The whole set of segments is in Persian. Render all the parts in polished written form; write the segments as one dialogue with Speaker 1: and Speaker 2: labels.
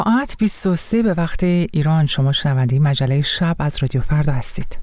Speaker 1: ساعت 23 به وقت ایران. شما شنونده مجله شب از رادیو فردا هستید.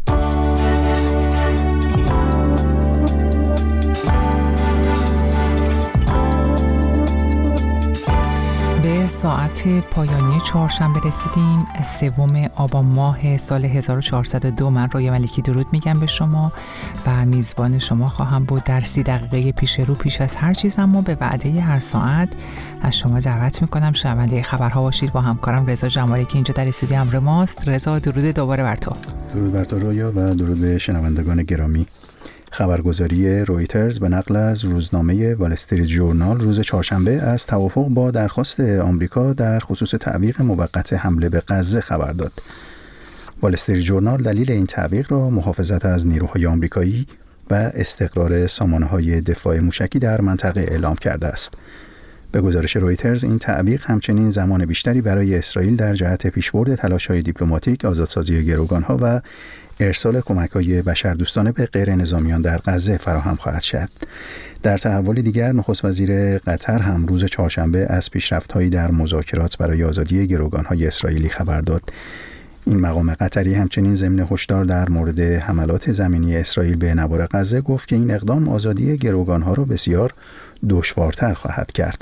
Speaker 1: به ساعت پایانی چهارشنبه رسیدیم، 3 آبان ماه سال 1402. من رویا ملکی درود میگم به شما و میزبان شما خواهم بود در 30 دقیقه پیش از هر چیز. اما به وعده هر ساعت از شما دعوت میکنم شنونده خبرها باشید با همکارم رضا جمالی که اینجا در استودیو همراه ماست. رضا، درود دوباره بر تو.
Speaker 2: درود بر تو رویا و درود به شنوندگان گرامی. خبرگزاری رویترز به نقل از روزنامه وال استریت ژورنال روز چهارشنبه از توافق با درخواست آمریکا در خصوص تعویق موقت حمله به غزه خبر داد. وال استریت ژورنال دلیل این تعویق را محافظت از نیروهای آمریکایی و استقرار سامانه‌های دفاع موشکی در منطقه اعلام کرده است. به گزارش رویترز این تعویق همچنین زمان بیشتری برای اسرائیل در جهت پیشبرد تلاش‌های دیپلماتیک، آزادسازی گروگان‌ها و ارسال کمک‌های بشردوستانه به غیر نظامیان در غزه فراهم خواهد شد. در تحول دیگر، نخست وزیر قطر هم روز چهارشنبه از پیشرفت‌هایی در مذاکرات برای آزادی گروگان‌های اسرائیلی خبر داد. این مقام قطری همچنین ضمن هشدار در مورد حملات زمینی اسرائیل به نوار غزه گفت که این اقدام آزادی گروگان‌ها را بسیار دشوارتر خواهد کرد.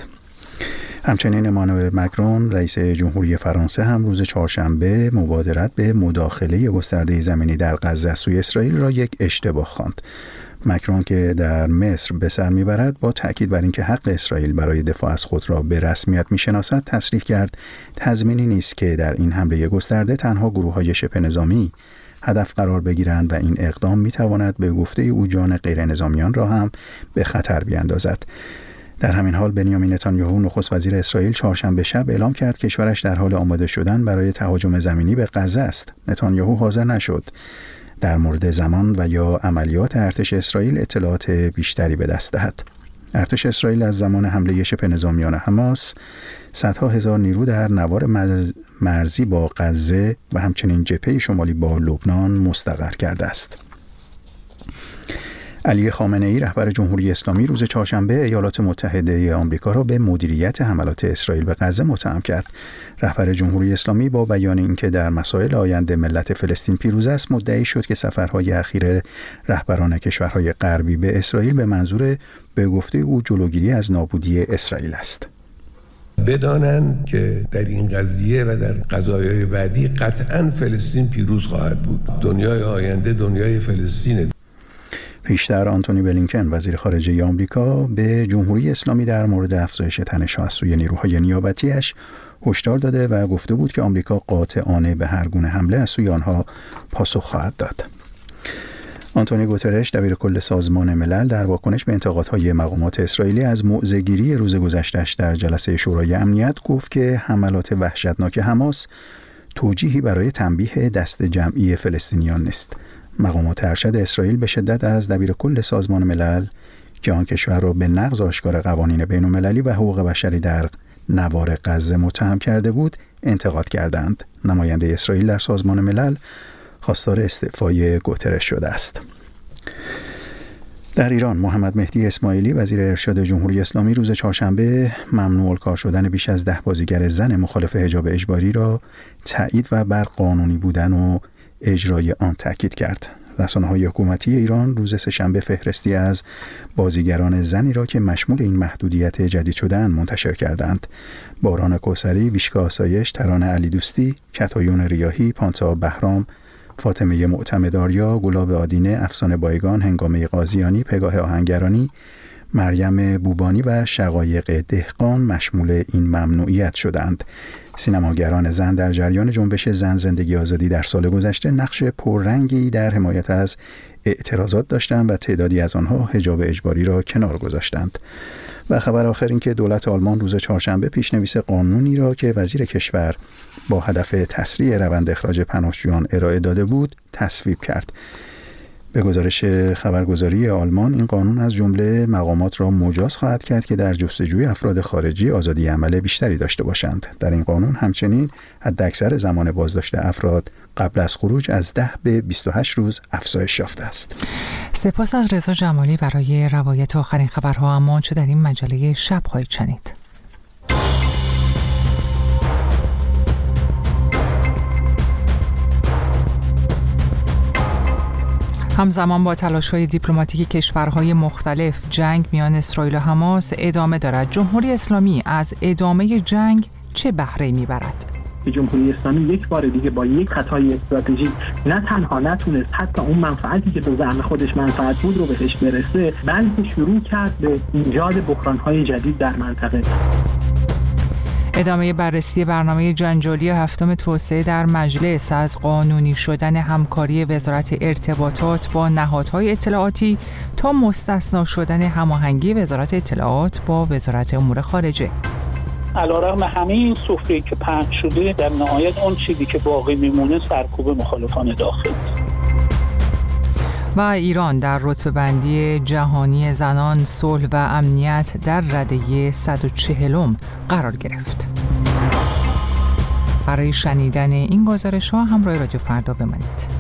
Speaker 2: همچنین امانوئل مکرون رئیس جمهوری فرانسه هم روز چهارشنبه مبادرت به مداخله گسترده زمینی در غزه از سوی اسرائیل را یک اشتباه خواند. مکرون که در مصر به سر میبرد با تأکید بر اینکه حق اسرائیل برای دفاع از خود را به رسمیت میشناسد تصریح کرد تضمینی نیست که در این حمله گسترده تنها گروه‌های شبه نظامی هدف قرار بگیرند و این اقدام میتواند به گفته او جان غیر نظامیان را هم به خطر بیاندازد. در همین حال بنیامین نتانیاهو نخست وزیر اسرائیل چهارشنبه شب اعلام کرد کشورش در حال آماده شدن برای تهاجم زمینی به غزه است. نتانیاهو حاضر نشد در مورد زمان و یا عملیات ارتش اسرائیل اطلاعات بیشتری به دست دهد. ارتش اسرائیل از زمان حمله شبه نظامیان حماس صدها هزار نیرو در نوار مرزی با غزه و همچنین جبهه شمالی با لبنان مستقر کرده است. علی خامنه‌ای رهبر جمهوری اسلامی روز چهارشنبه ایالات متحده آمریکا را به مدیریت حملات اسرائیل به غزه متهم کرد. رهبر جمهوری اسلامی با بیان اینکه در مسائل آینده ملت فلسطین پیروز است، مدعی شد که سفرهای اخیر رهبران کشورهای غربی به اسرائیل به منظور به گفته او جلوگیری از نابودی اسرائیل است.
Speaker 3: بدانند که در این قضیه و در قضایای بعدی قطعاً فلسطین پیروز خواهد بود. دنیای آینده دنیای فلسطینه.
Speaker 2: پیشتر آنتونی بلینکن وزیر خارجه آمریکا به جمهوری اسلامی در مورد افزایش تنش‌ها از سوی نیروهای نیابتی‌اش هشدار داده و گفته بود که آمریکا قاطعانه به هر گونه حمله از سوی آنها پاسخ خواهد داد. آنتونی گوترش دبیرکل سازمان ملل در واکنش به انتقادهای مقامات اسرائیلی از موضع‌گیری روز گذشته‌اش در جلسه شورای امنیت گفت که حملات وحشتناک حماس توجیهی برای تنبیه دست جمعی فلسطینیان نیست. مقامات ارشد اسرائیل به شدت از دبیرکل سازمان ملل که آن کشور را به نقض آشکار قوانین بین‌المللی و حقوق بشری در نوار غزه متهم کرده بود انتقاد کردند. نماینده اسرائیل در سازمان ملل خواستار استعفای گوترش شده است. در ایران محمد مهدی اسماعیلی وزیر ارشاد جمهوری اسلامی روز چهارشنبه ممنوع الکار شدن بیش از 10 بازیگر زن مخالف حجاب اجباری را تایید و بر قانونی بودن و اجرای آن تاکید کرد. رسانه‌های حکومتی ایران روز سه‌شنبه فهرستی از بازیگران زنی را که مشمول این محدودیت جدید شده‌اند منتشر کردند. باران کوثری، ویشکا آسایش، ترانه علی دوستی، کتایون ریاحی، پانتا بهرام، فاطمه معتمدآریا، گلاب آدینه، افسانه بایگان، هنگامه قاضیانی، پگاه آهنگرانی، مریم بوبانی و شقایق دهقان مشمول این ممنوعیت شدند. سینماگران زن در جریان جنبش زن زندگی آزادی در سال گذشته نقش پررنگی در حمایت از اعتراضات داشتند و تعدادی از آنها حجاب اجباری را کنار گذاشتند. و خبر آخر این که دولت آلمان روز چهارشنبه پیشنویس قانونی را که وزیر کشور با هدف تسریع روند اخراج پناهجویان ارائه داده بود تصویب کرد. به گزارش خبرگزاری آلمان این قانون از جمله مقامات را مجاز خواهد کرد که در جستجوی افراد خارجی آزادی عمل بیشتری داشته باشند. در این قانون همچنین حداکثر زمان بازداشت افراد قبل از خروج از 10 به 28 روز افزایش یافته است.
Speaker 1: سپاس از رضا جمالی برای روایت آخرین خبرها. اما چه در این مجله شب خواهید شنید. همزمان با تلاش‌های دیپلماتیک کشورهای مختلف، جنگ میان اسرائیل و حماس ادامه دارد. جمهوری اسلامی از ادامه جنگ چه بهره‌ای میبرد؟
Speaker 4: جمهوری اسلامی یک بار دیگه با یک خطای استراتژیک نه تنها نتونست حتی اون منفعتی که به زعم خودش منفعت بود رو بهش برسه، بلکه شروع کرد به ایجاد بحران‌های جدید در منطقه.
Speaker 1: ادامه بررسی برنامه جنجالی هفتم توسعه در مجلس از قانونی شدن همکاری وزارت ارتباطات با نهادهای اطلاعاتی تا مستثنا شدن هماهنگی وزارت اطلاعات با وزارت امور خارجه.
Speaker 5: علیرغم همه این سفره‌ای که پهن شده، در نهایت اون چیزی که باقی میمونه سرکوب مخالفان داخل.
Speaker 1: و ایران در رتبه‌بندی جهانی زنان، صلح و امنیت در رده 140 قرار گرفت. برای شنیدن این گزارش‌ها همراه رادیو فردا بمانید.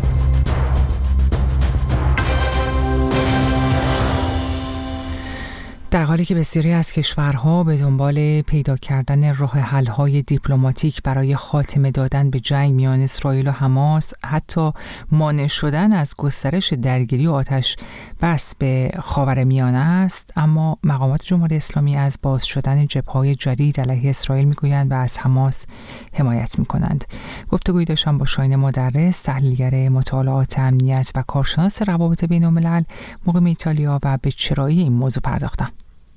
Speaker 1: در حالی که بسیاری از کشورها به دنبال پیدا کردن راه حل‌های دیپلماتیک برای خاتمه دادن به جنگ میان اسرائیل و حماس، حتی مانع شدن از گسترش درگیری و آتش بس به خاورمیانه است، اما مقامات جمهوری اسلامی از باز شدن جبهه‌های جدید علیه اسرائیل میگویند و از حماس حمایت میکنند. گفتگویی داشتم با شاهین مدرس، تحلیلگر مطالعات امنیت و کارشناس روابط بین‌الملل مقیم ایتالیا، و به چرایی این موضوع پرداختم.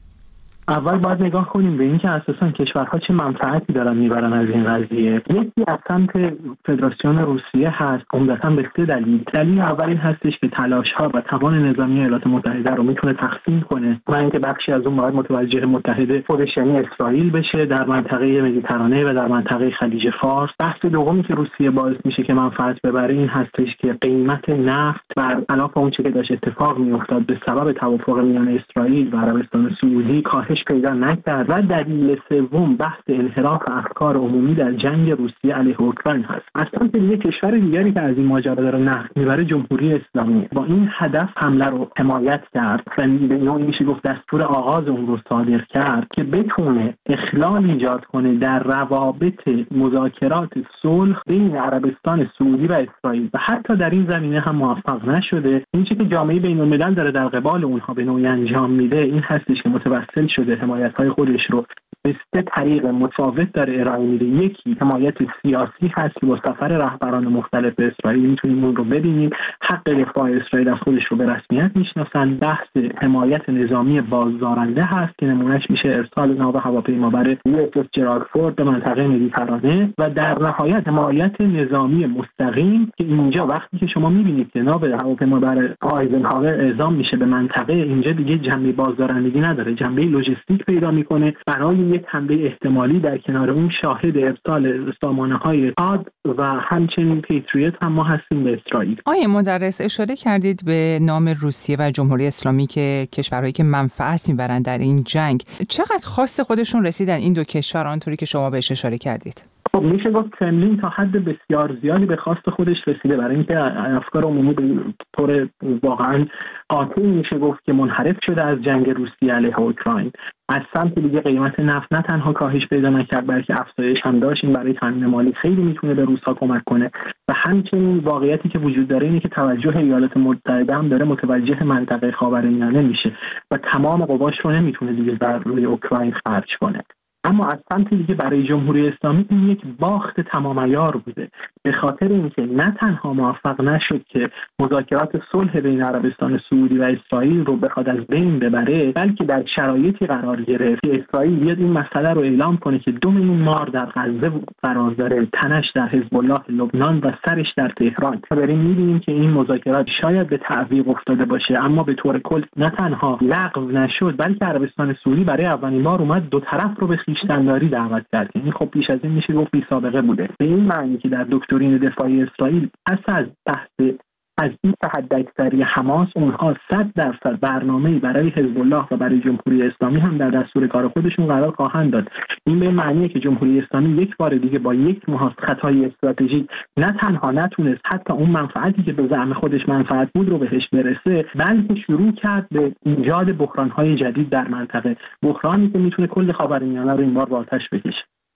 Speaker 4: اول باید نگاه کنیم به این که اساساً کشورها چه منفعتی دارن میبرن از این قضیه. یکی از سمت فدراسیون روسیه هست، عمدتاً به 3 دلیل. دلیل اول این هستش که تلاش‌ها و توان نظامی ایالات متحده رو میتونه تقسیم کنه و اینکه بخشی از اون باید متوجه متحد خودش یعنی اسرائیل بشه در منطقه مدیترانه و در منطقه خلیج فارس. بحث دومی که روسیه باعث میشه که منفعت ببره این هستش که قیمت نفت و علاوه اون چیزی که داشت اتفاق میافتاد به سبب توافق میان اسرائیل و عربستان سعودی کاهش پیدا نکرد. و دلیل سوم بحث انحراف افکار عمومی در جنگ روسیه علیه اوکراین هست. از سمت دیگه کشور دیگری که از این ماجرا داره نفت میبره جمهوری اسلامی با این هدف حمله رو حمایت کرد و به نوعی میشه گفت دستور آغاز اون رو صادر کرد که بتونه اخلال ایجاد کنه در روابط مذاکرات صلح بین عربستان سعودی و اسرائیل و حتی در این زمینه هم موفق نشده. این چیزی که جامعه بین‌الملل داره در قبال اونها به نوعی انجام میده این هستش که متوسل شده حمایت‌های خودش رو به 3 طریق متفاوت داره ارائه میده. یکی حمایت سیاسی هست که با سفر رهبران مختلف به اسرائیل میتونیم اون رو ببینیم، حق دفاع اسرائیل از خودش رو به رسمیت میشناسن. بحث حمایت نظامی بازدارنده هست که نمونهش میشه ارسال ناو هواپیمابر USS جرالد فورد به منطقه مدیترانه. و در نهایت حمایت نظامی مستقیم که اینجا وقتی که شما میبینید که ناو هواپیمابر آیزنهاور اعزام میشه به منطقه، اینجا دیگه جنبه بازدارندگی نداره، جنبه لوجستیک پیدا میکنه برای یک حمله احتمالی. در کنار اون شاهد ارسال سامانه‌های آد و همچنین پیتریوت هم ما هستیم به اسرائیل.
Speaker 1: آقای مدرس، اشاره کردید به نام روسیه و جمهوری اسلامی که کشورهایی که منفعت میبرن در این جنگ. چقدر خواست خودشون رسیدن این دو کشور آنطوری که شما بهش اشاره کردید؟
Speaker 4: خب میشه گفت کرملین تا حد بسیار زیادی به خواست خودش رسیده برای اینکه افکار عمومی به طور واقعا قاطع میشه گفت که منحرف شده از جنگ روسیه علیه اوکراین. از سمت دیگه قیمت نفت نه تنها کاهش پیدا نکرد بلکه افزایش هم داشت. این برای تامین مالی خیلی میتونه به روس‌ها کمک کنه و همچنین واقعیتی که وجود داره اینه که توجه ایالات متحده هم داره متوجه منطقه خاورمیانه میشه و تمام قواش رو نمیتونه دیگه بر روی اوکراین خرج کنه. اما از سمت دیگه برای جمهوری اسلامی این یک باخت تمام عیار بوده، به خاطر اینکه نه تنها موفق نشد که مذاکرات صلح بین عربستان سعودی و اسرائیل رو بخواد از بین ببره، بلکه در شرایطی قرار گرفت که اسرائیل بیاد این مسئله رو اعلام کنه که 2 میلیون مار در غزه قرار داره، تنش در حزب الله لبنان و سرش در تهران. داریم می‌بینیم که این مذاکرات شاید به تعویق افتاده باشه، اما به طور کل نه تنها لغو نشد بلکه عربستان سعودی برای اولین بار اومد دو طرف رو به خویشتن‌داری دعوت کرد. این خب پیش از این میشه گفت بی سابقه بوده، به این معنی که در دکترین دفاعی اسرائیل پس از بحث از این حداکثری حماس اونها 100% برنامه‌ای برای حزب الله و برای جمهوری اسلامی هم در دستور کار خودشون قرار خواهند داد. این به معنیه که جمهوری اسلامی یک بار دیگه با یک خطای استراتژیک نه تنها نتونست حتی اون منفعتی که به زعم خودش منفعت بود رو بهش برسه، بلکه شروع کرد به ایجاد بحران‌های جدید در منطقه، بحرانی که میتونه کل خاورمیانه رو این بار با آتش بکشه.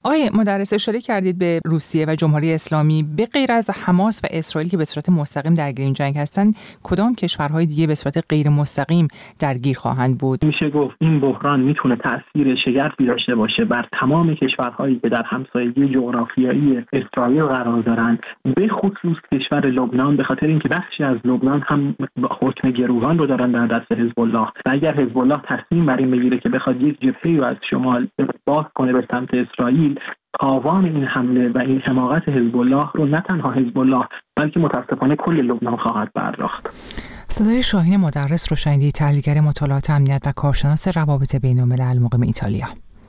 Speaker 1: آقای مدرس، اشاره کردید به روسیه و جمهوری اسلامی. به غیر از حماس و اسرائیل که به صورت مستقیم درگیر این جنگ هستند، کدام کشورهای دیگه به صورت غیر مستقیم درگیر خواهند بود؟
Speaker 4: میشه گفت این بحران میتونه تأثیر شگرفی داشته باشه بر تمام کشورهایی که در همسایگی جغرافیایی اسرائیل قرار دارند، به خصوص کشور لبنان، به خاطر اینکه بخشی از لبنان هم حکم گروگان رو دارن در دست حزب الله و اگر حزب الله تصمیم بر این بگیره که بخواد یک جبهه‌ای رو از شمال باز کنه به سمت اسرائیل، تاوان این حمله و این حماقت حزب الله رو نه تنها حزب الله بلکه متاسفانه کل لبنان خواهد پرداخت.
Speaker 1: صدای شاهین مدرس رو شنیدید، تحلیلگر مطالعات امنیت و کارشناس روابط بین‌الملل مقیم ایتالیا.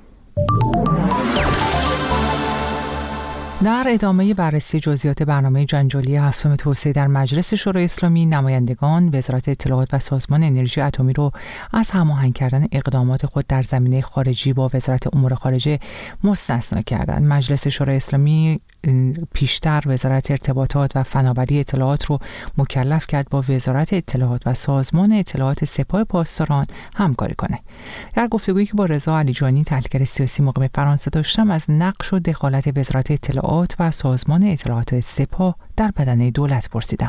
Speaker 1: در ادامه بررسی جزئیات برنامه جنجالی هفتم توسعه در مجلس شورای اسلامی، نمایندگان وزارت اطلاعات و سازمان انرژی اتمی رو از هماهنگ کردن اقدامات خود در زمینه خارجی با وزارت امور خارجه مستثنا کردند. مجلس شورای اسلامی پیشتر وزارت ارتباطات و فناوری اطلاعات رو مکلف کرد با وزارت اطلاعات و سازمان اطلاعات سپاه پاسداران همکاری کنه. در گفتگویی که با رضا علیجانی تحلیلگر سیاسی مقیم فرانسه داشتم، از نقش و دخالت وزارت اطلاعات و سازمان اطلاعات سپاه در بدنه دولت پرسیدم.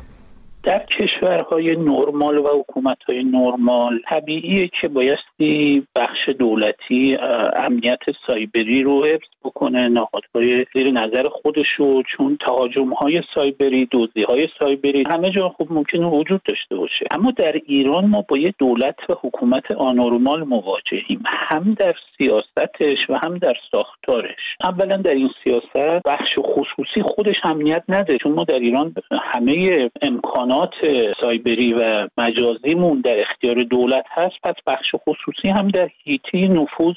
Speaker 5: در کشورهای نرمال و حکومت‌های نرمال طبیعیه که بایستی بخش دولتی امنیت سایبری رو حفظ بکنه، نهادهای زیر نظر خودشو، چون تهاجم‌های سایبری، دزدی‌های سایبری همه جا خب ممکنه وجود داشته باشه. اما در ایران ما با یه دولت و حکومت آنورمال مواجهیم، هم در سیاستش و هم در ساختارش. اولا در این سیاست بخش خصوصی خودش امنیت نداره، چون ما در ایران همه امکانات سایبری و مجازیمون در اختیار دولت هست، پس بخش خصوصی هم در حیطه نفوذ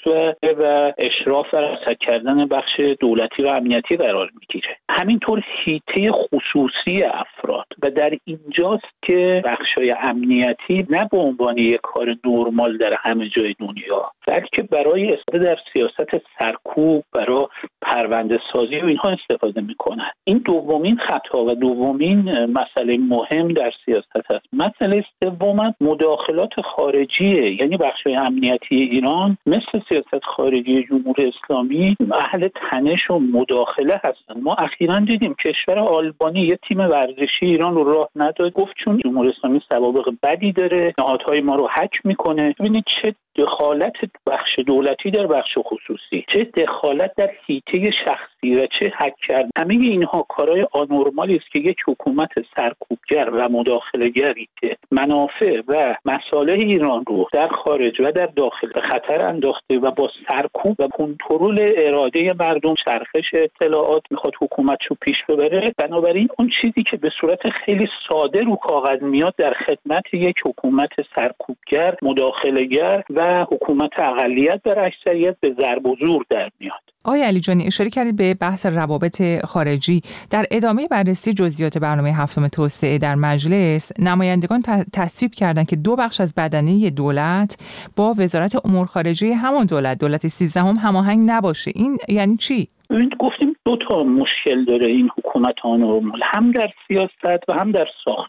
Speaker 5: و اشراف و رصد کردن بخش دولتی و امنیتی قرار میگیره. همینطور حیطه خصوصی افراد و در اینجاست که بخشای امنیتی نه به عنوان یک کار نرمال در همه جای دنیا، بلکه برای استفاده در سیاست سرکوب، برای پرونده سازی و اینها استفاده میکنن. این دومین خطا و دومین مسئله مهم در سیاست هست. مسئله سوم مداخلات خارجیه، یعنی بخشای امنیتی ایران مثل سیاست خارجی جمهوری اسلامی اهل تنش و مداخله هستن. ما اخیراً دیدیم کشور آلبانی یه تیم ورزشی ایران رو راه نداد، گفت چون جمهوری اسلامی سوابق بدی داره نهادهای ما رو هک میکنه. ببینید چه دخالت بخش دولتی در بخش خصوصی، چه دخالت در حیطه شخصی و چه هک کردن، همه اینها کارهای آنورمالی است که یک حکومت سرکوبگر و مداخله‌گری که منافع و مصالح ایران رو در خارج و در داخل به خطر انداخته و با سرکوب و کنترل اراده مردم چرخش اطلاعات میخواد حکومتش رو پیش ببره. بنابراین اون چیزی که به صورت خیلی ساده رو کاغذ میاد در خدمت یک حکومت سرکوبگر، مداخله‌گر و حکومت اقلیت بر اکثریت به ضرب و زور در میاد.
Speaker 1: آقای علیجانی، اشاره کردید به بحث روابط خارجی. در ادامه بررسی جزئیات برنامه هفتم توسعه در مجلس، نمایندگان تصویب کردند که دو بخش از بدنه دولت با وزارت امور خارجه همان دولت 13 هماهنگ نباشه. این یعنی چی؟
Speaker 5: گفتیم دو تا مشکل داره این حکومت آنورمال، هم در سیاست و هم در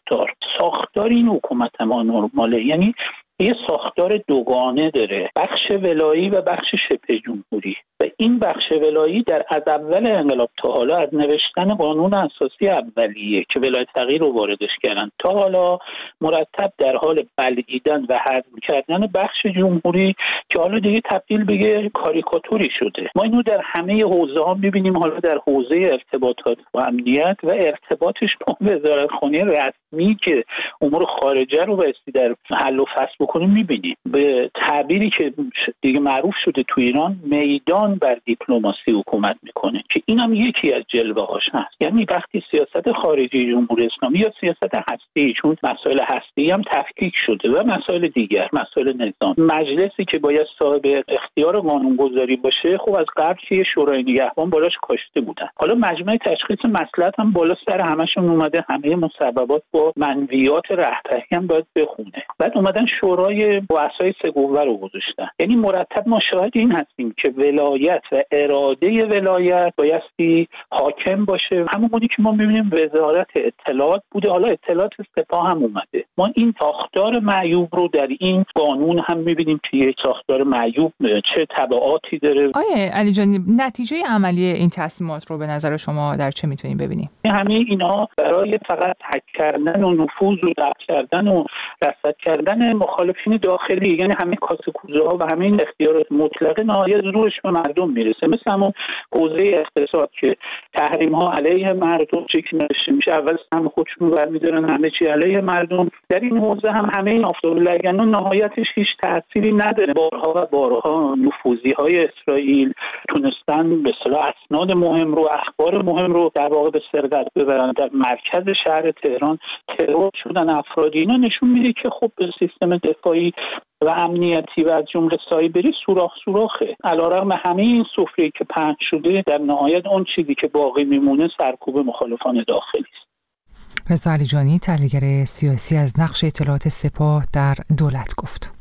Speaker 5: ساختار این حکومت آنورماله، یعنی یه ساختار دوگانه داره، بخش ولایی و بخش شبه جمهوری. و این بخش ولایی از اول انقلاب تا حالا از نوشتن قانون اساسی اولیه که ولایت فقیه رو واردش کردن تا حالا مرتب در حال بلعیدن و حذف کردن بخش جمهوری که حالا دیگه تبدیل به کاریکاتوری شده. ما اینو در همه حوزه‌ها می‌بینیم، حالا در حوزه ارتباطات و امنیت و ارتباطش با وزارتخانه رسمی که امور خارجه رو بایستی در حل و فصل بکنه می‌بینیم. به تعبیری که دیگه معروف شده تو ایران، میدان بر دیپلماسی حکومت میکنه که این هم یکی از جلوه‌هاش هست. یعنی وقتی سیاست خارجی جمهوری اسلامی یا سیاست هستی، چون مسائل هستی هم تفکیک شده و مسائل دیگر، مسائل نظام، مجلسی که باید صاحب اختیار قانونگذاری باشه، خب از قبل که شورای نگهبان بالاش کاشته بودن. حالا مجمع تشخیص مصلحت هم بالا سر همشون اومده، همه مسببات با منویات رهبری هم باید بخونه. بعد اومدن شورای رؤسای سه قوه رو گذاشتن. یعنی مرتب ما شاهد این هستیم که ولایت و اراده ولایت بایستی حاکم باشه. همونی که ما می‌بینیم وزارت اطلاعات بوده، حالا اطلاعات سپاه هم اومده. ما این ساختار معیوب رو در این قانون هم می‌بینیم که یک ساختار معیوب چه تبعاتی داره.
Speaker 1: آیه علی جان، نتیجه عملی این تصمیمات رو به نظر شما در چه می‌تونیم ببینیم؟
Speaker 5: همه اینها برای فقط حک کردن و نفوذ و ضبط کردن و رصد کردن مخالفین داخلی، یعنی همه کاسه کوزه‌ها و همه این اختیارات مطلقه نهایت روش به مردم میرسه. مثل همون حوزه اقتصاد که تحریم‌ها علیه مردم چکی نوشته میشه، اول هم خودشون برمی‌دارن همه چی علیه مردم. در این حوزه هم همه این آفتاب لگنان نهایتش هیچ تأثیری نداره. بارها و بارها نفوذی‌های اسرائیل تونستن به اصطلاح اسناد مهم رو، اخبار مهم رو در واقع به سرقت ببرن. در مرکز شهر تهران ترور شدن افرادی. اینا نشون میده که خب سیستم دفاعی و امنیتی و از جمله سایبری سوراخه. علیرغم همه این سفره‌ای که پهن شده، در نهایت اون چیزی که باقی میمونه سرکوب مخالفان داخلی است.
Speaker 1: رضا علیجانی، تحلیلگر سیاسی، از نقش اطلاعات سپاه در دولت گفت.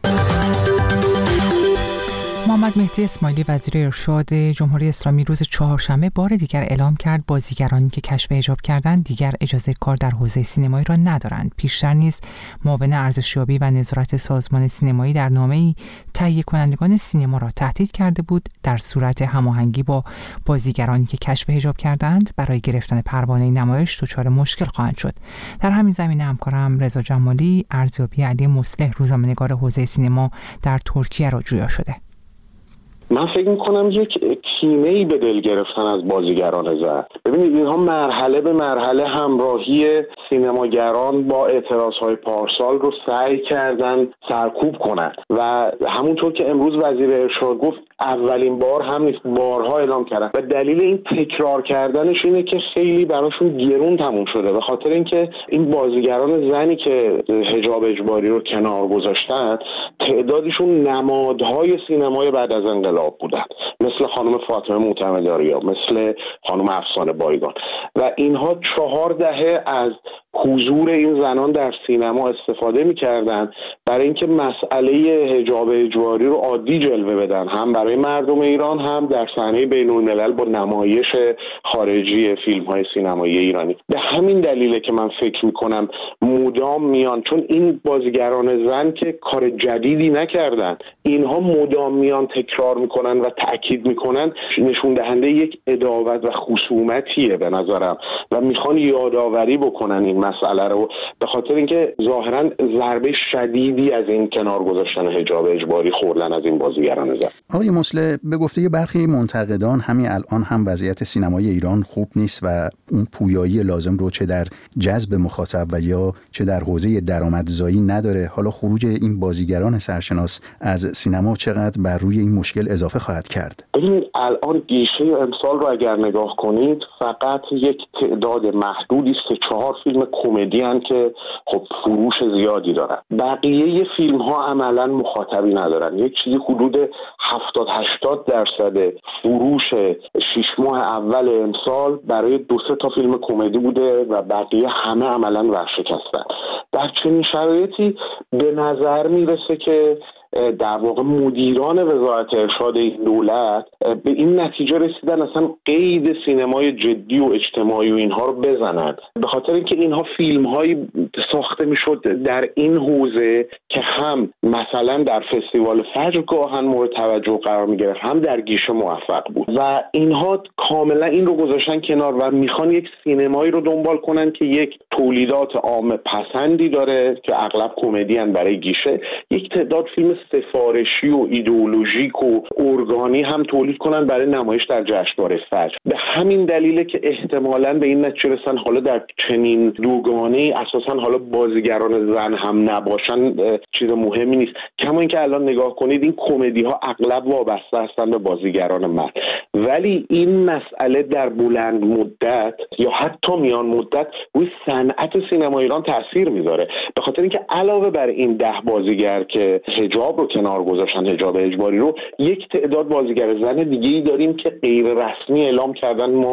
Speaker 1: محمد مهدی اسماعیلی وزیر ارشاد جمهوری اسلامی روز چهارشنبه بار دیگر اعلام کرد بازیگرانی که کشف حجاب کردند دیگر اجازه کار در حوزه سینمایی را ندارند. پیشتر نیز معاون ارزشیابی و نظارت سازمان سینمایی در نامه‌ای تهیه کنندگان سینما را تهدید کرده بود در صورت هماهنگی با بازیگرانی که کشف حجاب کردند برای گرفتن پروانه نمایش دچار مشکل خواهند شد. در همین زمینه همکارم رضا جمالی ارزیابی علی مصلح، روزنامه‌نگار حوزه سینما در ترکیه را جویا شده.
Speaker 6: من فکر میکنم یک کینه‌ای به دل گرفتن از بازیگران زد. ببینید اینها مرحله به مرحله همراهی سینماگران با اعتراضهای پارسال رو سعی کردن سرکوب کنند و همونطور که امروز وزیر ارشاد گفت اولین بار هم نیست، بارها اعلام کردن و دلیل این تکرار کردنش اینه که خیلی براشون گرون تموم شده، به خاطر اینکه این بازیگران زنی که حجاب اجباری رو کنار گذاشتن تعدادشون نمادهای سینمای بعد از انقلاب بودن، مثل خانم فاطمه معتمدآریا، مثل خانم افسانه بایگان و اینها 4 دهه از حضور این زنان در سینما استفاده می‌کردن برای اینکه مسئله حجاب اجباری رو عادی جلوه بدن، هم برای مردم ایران هم در صحنه بین‌الملل با نمایش خارجی فیلم‌های سینمایی ایرانی. به همین دلیله که من فکر می‌کنم مدام میان، چون این بازیگران زن که کار جدیدی نکردن، اینها مدام میان تکرار می‌کنن و تأکید می‌کنن، نشون دهنده یک عداوت و خصومتیه به نظرم و میخوان یادآوری بکنن این مسئله رو، به خاطر اینکه ظاهرا ضربه شدیدی از این کنار گذاشتن حجاب اجباری خوردن از این بازیگران زن.
Speaker 2: آقای مصلح، به گفته برخی منتقدان همین الان هم وضعیت سینمای ایران خوب نیست و اون پویایی لازم رو چه در جذب مخاطب و یا چه در حوزه درآمدزایی نداره. حالا خروج این بازیگران سرشناس از سینما چقدر بر روی این مشکل اضافه خواهد کرد؟
Speaker 6: ببینید الان گیشه امسال رو اگر نگاه کنید فقط یک تعداد محدودی است که 4 فیلم کمدی هستند که خب فروش زیادی دارن. بقیه فیلم ها عملا مخاطبی ندارن. یک چیزی حدود 70-80% فروش 6 ماه اول امسال برای 2-3 تا فیلم کمدی بوده و بقیه همه عملا ورشکستن. در چنین شرایطی به نظر میرسه که در واقع مدیران وزارت ارشاد این دولت به این نتیجه رسیدن اصلا قید سینمای جدی و اجتماعی و اینها رو بزنند، به خاطر اینکه اینها فیلم‌هایی ساخته میشد در این حوزه که هم مثلا در فستیوال فجر گاهن مورد توجه قرار میگرفت، هم در گیشه موفق بود و اینها کاملا این رو گذاشتن کنار و میخوان یک سینمایی رو دنبال کنن که یک تولیدات عام پسندی داره که اغلب کمدی ان برای گیشه، یک تعداد فیلم سفارشی و ایدئولوژیک و ارگانی هم تولید کنن برای نمایش در جشنواره فجر. به همین دلیله که احتمالاً به این نتیجه رسن حالا در چنین دوگانه‌ای اساساً حالا بازیگران زن هم نباشن چیز مهمی نیست. کما اینکه الان نگاه کنید این کمدی ها اغلب وابسته هستن به بازیگران مرد، ولی این مسئله در بلند مدت یا حتی میان مدت روی صنعت سینما ایران تاثیر میذاره، به خاطر اینکه علاوه بر این 10 بازیگر که حجاب رو کنار گذاشتن، حجاب اجباری رو، یک تعداد بازیگر زن دیگه‌ای داریم که غیر رسمی اعلام کردن ما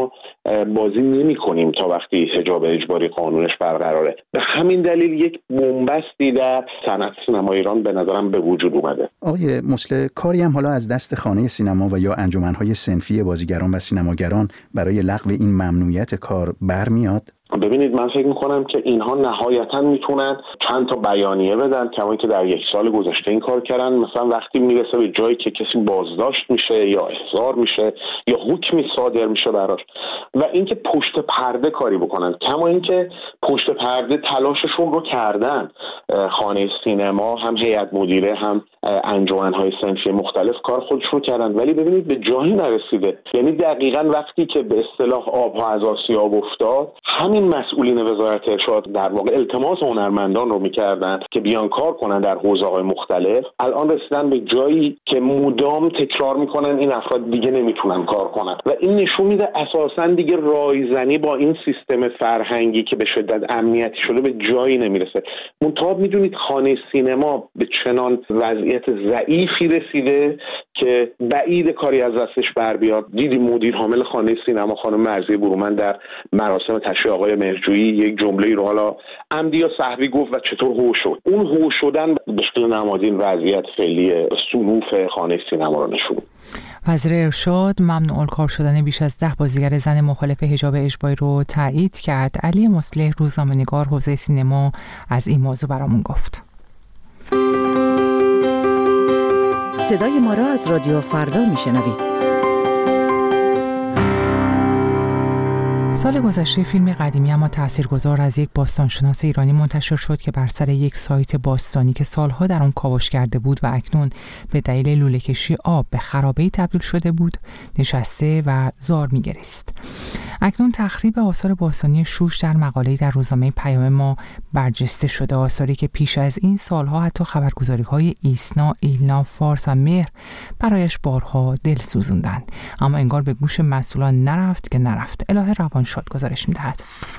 Speaker 6: بازی نمی‌کنیم تا وقتی حجاب اجباری قانونش برقراره. به همین دلیل یک بنبستی در صنعت سینما ایران به نظرم به وجود اومده.
Speaker 2: آقای مسلح، کاری هم حالا از دست خانه سینما و یا انجمن‌های صنفی بازیگران و سینماگران برای لغو این ممنوعیت کار برمیاد؟
Speaker 6: ببینید، من فکر میکنم که اینها نهایتاً میتونن چند تا بیانیه بدن کما که در یک سال گذشته این کار کردن. مثلا وقتی میرسه به جایی که کسی بازداشت میشه یا احضار میشه یا حکمی صادر میشه براش، و اینکه پشت پرده کاری بکنن، کما اینکه پشت پرده تلاششون رو کردن. خانه سینما هم هیئت مدیره هم انجمن‌های صنفی مختلف کار خودشون رو کردن، ولی ببینید به جایی نرسیده. یعنی دقیقاً وقتی که به اصطلاح آبها از آسیاب افتاد، همین مسئولین وزارت ارشاد در واقع التماس هنرمندان رو میکردن که بیان کار کنن در حوزه‌های مختلف. الان رسیدن به جایی که مدام تکرار میکنن این افراد دیگه نمیتونن کار کنن و این نشون میده اساساً دیگه رایزنی با این سیستم فرهنگی که به شدت امنیتی شده به جایی nemiرسه. منتها میدونید خانه سینما به چنان وضعیت ضعیفی رسیده که بعید کاری از دستش بر بیاد. دیدی مدیر عامل خانه سینما خانم مرضیه برومند در مراسم تشییع آقای مهرجویی یک جمله‌ای رو حالا عمدی یا سهوی گفت و چطور هوش شد. اون هوش شدن به شکل نمادین وضعیت فعلی صنوف خانه سینما رو نشون.
Speaker 1: وزیر ارشاد ممنوع الکار شدن بیش از 10 بازیگر زن مخالف حجاب اجباری رو تایید کرد. علی مصلح، روزنامه‌نگار حوزه سینما، از این موضوع برامون گفت.
Speaker 7: صدای ما را از رادیو فردا میشنوید.
Speaker 1: سال گذشته فیلم قدیمی اما تاثیرگذار از یک باستانشناس ایرانی منتشر شد که بر سر یک سایت باستانی که سالها در آن کاوش کرده بود و اکنون به دلیل لوله‌کشی آب به خرابه‌ای تبدیل شده بود نشسته و زار می‌گریست. اکنون تخریب آثار باستانی شوش در مقاله‌ای در روزنامه پیام ما برجسته شده، آثاری که پیش از این سالها حتی خبرگزاری‌های ایسنا، ایلنا، فارس و مهر برایش بارها دل سوزوندن، اما انگار به گوش مسئولان نرفت. الهه روانشاد گزارش می‌دهد.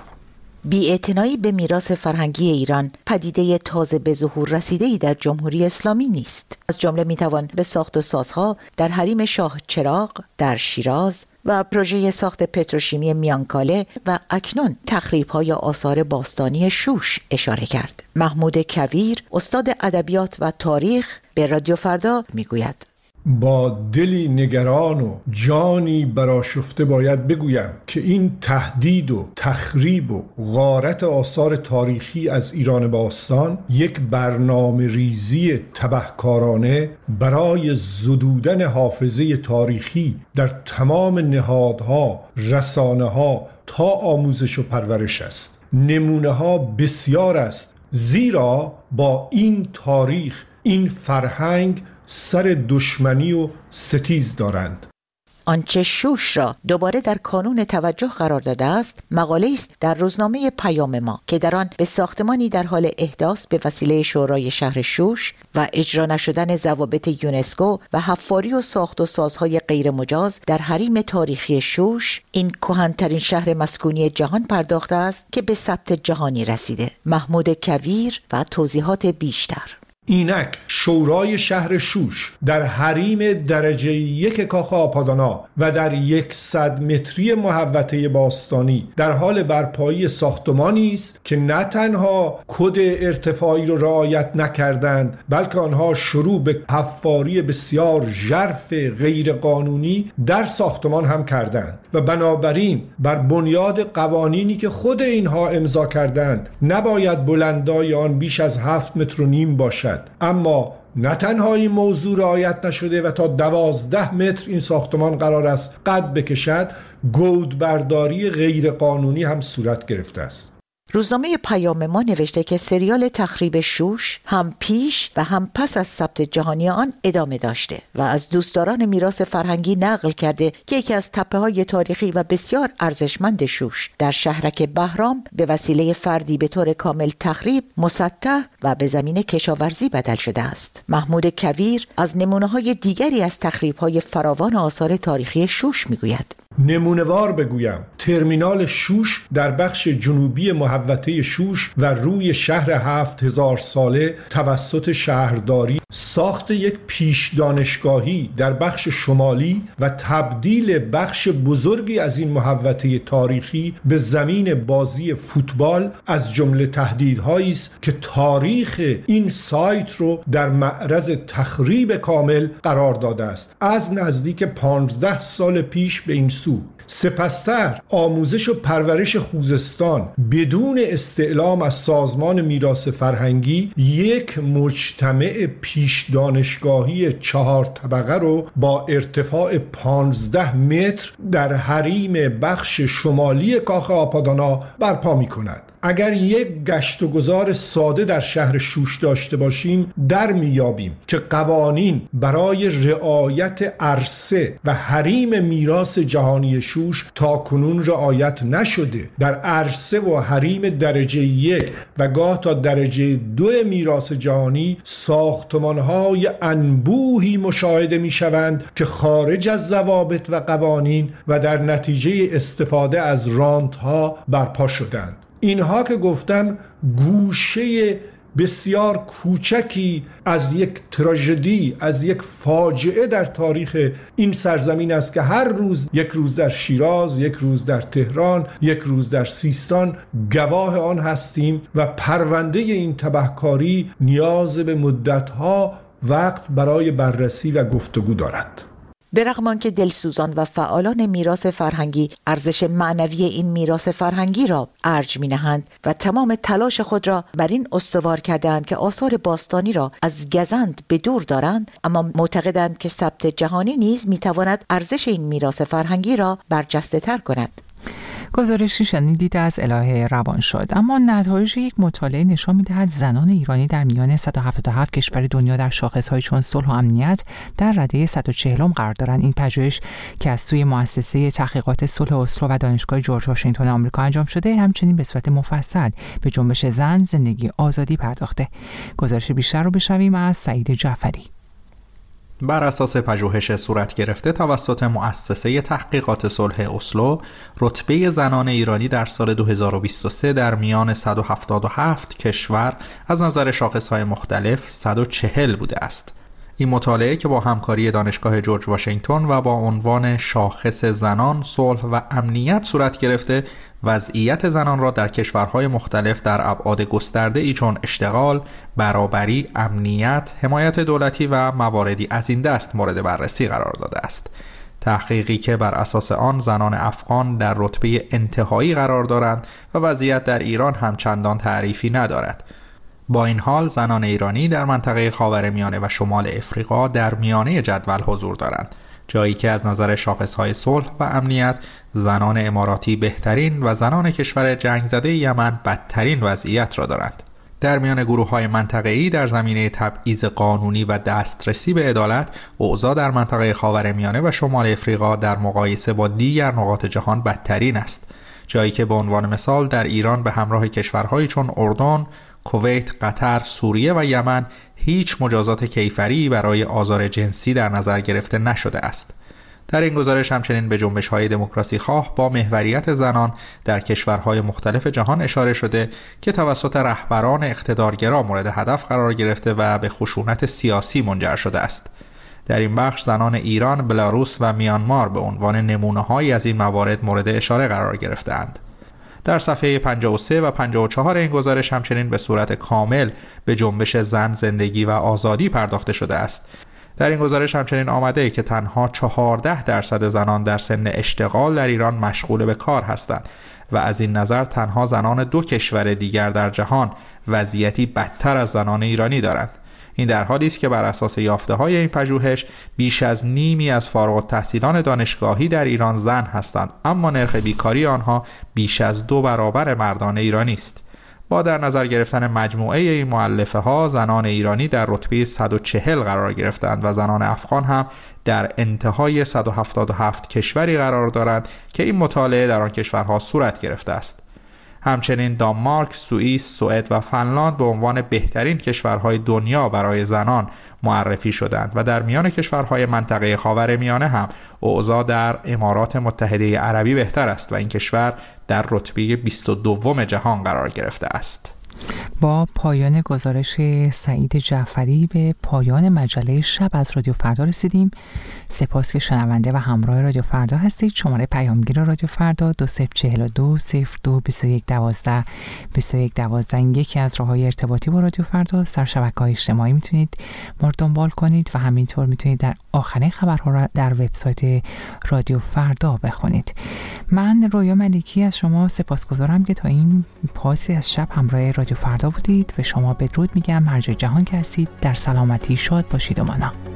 Speaker 7: بی‌اعتنایی به میراث فرهنگی ایران پدیده تازه به ظهور رسیده‌ای در جمهوری اسلامی نیست. از جمله میتوان به ساخت و سازها در حریم شاه چراغ در شیراز و پروژه ساخت پتروشیمی میانکاله و اکنون تخریب‌های آثار باستانی شوش اشاره کرد. محمود کویر، استاد ادبیات و تاریخ، به رادیو فردا میگوید:
Speaker 8: با دلی نگران و جانی برآشفته باید بگویم که این تهدید و تخریب و غارت آثار تاریخی از ایران باستان یک برنامه ریزی تبهکارانه برای زدودن حافظه تاریخی در تمام نهادها، رسانه‌ها تا آموزش و پرورش است. نمونه ها بسیار است، زیرا با این تاریخ، این فرهنگ سر دشمنی و ستیز دارند.
Speaker 7: آنچه شوش را دوباره در کانون توجه قرار داده است، مقاله است در روزنامه پیام ما که در آن به ساختمانی در حال احداث به وسیله شورای شهر شوش و اجرا نشدن ضوابط یونسکو و حفاری و ساخت و سازهای غیر مجاز در حریم تاریخی شوش، این کهن‌ترین شهر مسکونی جهان پرداخته است که به ثبت جهانی رسیده. محمود کویر و توضیحات بیشتر.
Speaker 8: اینک شورای شهر شوش در حریم درجه 1 کاخ آپادانا و در 100 متری محوطه باستانی در حال برپایی ساختمانی است که نه تنها کد ارتفاعی را رعایت نکردند، بلکه آنها شروع به حفاری بسیار ژرف غیر قانونی در ساختمان هم کردند و بنابراین بر بنیاد قوانینی که خود اینها امضا کردند نباید بلندای آن بیش از 7 متر و نیم باشد. اما نه تنها این موضوع رعایت نشده و تا 12 متر این ساختمان قرار است قد بکشد، گودبرداری غیر قانونی هم صورت گرفته است.
Speaker 7: روزنامه پیام ما نوشته که سریال تخریب شوش هم پیش و هم پس از ثبت جهانی آن ادامه داشته و از دوستداران میراث فرهنگی نقل کرده که یکی از تپه‌های تاریخی و بسیار ارزشمند شوش در شهرک بهرام به وسیله فردی به طور کامل تخریب، مسطح و به زمین کشاورزی بدل شده است. محمود کویر از نمونه‌های دیگری از تخریب‌های فراوان آثار تاریخی شوش میگوید:
Speaker 8: نمونه‌وار بگویم، ترمینال شوش در بخش جنوبی محوطه شوش و روی شهر 7000 ساله توسط شهرداری ساخت یک پیش دانشگاهی در بخش شمالی و تبدیل بخش بزرگی از این محوطه تاریخی به زمین بازی فوتبال از جمله تهدیدهایی است که تاریخ این سایت رو در معرض تخریب کامل قرار داده است از نزدیک 15 سال پیش به این سو. سپستر آموزش و پرورش خوزستان بدون استعلام از سازمان میراث فرهنگی یک مجتمع پیش دانشگاهی 4 طبقه رو با ارتفاع 15 متر در حریم بخش شمالی کاخ آپادانا برپا می کند. اگر یک گشت و گذار ساده در شهر شوش داشته باشیم در میابیم که قوانین برای رعایت عرصه و حریم میراث جهانی شوش تا کنون رعایت نشده. در عرصه و حریم درجه 1 و گاه تا درجه 2 میراث جهانی ساختمان‌های انبوهی مشاهده می‌شوند که خارج از ضوابط و قوانین و در نتیجه استفاده از رانت‌ها برپا شدند. اینها که گفتم گوشه بسیار کوچکی از یک تراژدی، از یک فاجعه در تاریخ این سرزمین است که هر روز، یک روز در شیراز، یک روز در تهران، یک روز در سیستان گواه آن هستیم و پرونده این تبهکاری نیاز به مدت‌ها وقت برای بررسی و گفتگو دارد.
Speaker 7: به رغم آنکه دلسوزان و فعالان میراث فرهنگی ارزش معنوی این میراث فرهنگی را ارج می‌نهند و تمام تلاش خود را بر این استوار کردند که آثار باستانی را از گزند به دور دارند، اما معتقدند که ثبت جهانی نیز می‌تواند ارزش این میراث فرهنگی را برجسته‌تر کند.
Speaker 1: گزارشی شنیدید از الهه روانشاد. اما نتایج یک مطالعه نشان می‌دهد زنان ایرانی در میان 177 کشور دنیا در شاخص‌های چون صلح و امنیت در رده 140 قرار دارند. این پژوهش که از سوی مؤسسه تحقیقات صلح اسلو و دانشگاه جورج واشنگتن آمریکا انجام شده، همچنین به صورت مفصل به جنبش زن، زندگی، آزادی پرداخته. گزارش بیشتر رو بشنویم از سعید جعفری.
Speaker 9: بر اساس پژوهش صورت گرفته توسط مؤسسه تحقیقات صلح اسلو، رتبه زنان ایرانی در سال 2023 در میان 177 کشور از نظر شاخص‌های مختلف 140 بوده است. این مطالعه که با همکاری دانشگاه جورج واشنگتن و با عنوان شاخص زنان، صلح و امنیت صورت گرفته، وضعیت زنان را در کشورهای مختلف در ابعاد گسترده‌ای چون اشتغال، برابری، امنیت، حمایت دولتی و مواردی از این دست مورد بررسی قرار داده است. تحقیقی که بر اساس آن زنان افغان در رتبه انتهایی قرار دارند و وضعیت در ایران هم چندان تعریفی ندارد. با این حال زنان ایرانی در منطقه خاورمیانه و شمال افریقا در میانه جدول حضور دارند، جایی که از نظر شاخصهای صلح و امنیت زنان اماراتی بهترین و زنان کشور جنگ زده یمن بدترین وضعیت را دارند. در میان گروه‌های منطقه‌ای در زمینه تبعیض قانونی و دسترسی به عدالت، اوضاع در منطقه خاورمیانه و شمال افریقا در مقایسه با دیگر نقاط جهان بدترین است، جایی که به عنوان مثال در ایران به همراه کشورهایی چون اردن، کویت، قطر، سوریه و یمن هیچ مجازات کیفری برای آزار جنسی در نظر گرفته نشده است. در این گزارش همچنین به جنبش‌های دموکراسی خواه با محوریت زنان در کشورهای مختلف جهان اشاره شده که توسط رهبران اقتدارگرا مورد هدف قرار گرفته و به خشونت سیاسی منجر شده است. در این بخش زنان ایران، بلاروس و میانمار به عنوان نمونه‌هایی از این موارد مورد اشاره قرار گرفته‌اند. در صفحه 53 و 54 این گزارش همچنین به صورت کامل به جنبش زن، زندگی و آزادی پرداخته شده است. در این گزارش همچنین آمده که تنها 14% زنان در سن اشتغال در ایران مشغول به کار هستند و از این نظر تنها زنان 2 کشور دیگر در جهان وضعیتی بدتر از زنان ایرانی دارند. این در حالی است که بر اساس یافته‌های این پژوهش بیش از نیمی از فارغ التحصیلان دانشگاهی در ایران زن هستند، اما نرخ بیکاری آنها بیش از 2 برابر مردان ایرانی است. با در نظر گرفتن مجموعه این مؤلفه ها، زنان ایرانی در رتبه 140 قرار گرفتند و زنان افغان هم در انتهای 177 کشوری قرار دارند که این مطالعه در آن کشورها صورت گرفته است. همچنین دانمارک، سوئیس، سوئد و فنلاند به عنوان بهترین کشورهای دنیا برای زنان معرفی شدند و در میان کشورهای منطقه خاورمیانه هم اوضاع در امارات متحده عربی بهتر است و این کشور در رتبه 22 جهان قرار گرفته است.
Speaker 1: با پایان گزارش سعید جعفری به پایان مجله شب از رادیو فردا رسیدیم. سپاس که شنونده و همراه رادیو فردا هستید. شماره پیامگیر رادیو فردا 2042 02 21 12 21 12 یکی از راه‌های ارتباطی با رادیو فردا. سر شبکه‌های اجتماعی میتونید ما رو دنبال کنید و همینطور میتونید در آخرین خبرها را در وبسایت رادیو فردا بخونید. من رویا ملکی از شما سپاسگزارم که تا این پاسی از شب همراه رادیو فردا بودید. به شما بدرود میگم. هر جای جهان که هستید در سلامتی شاد باشید و مانا.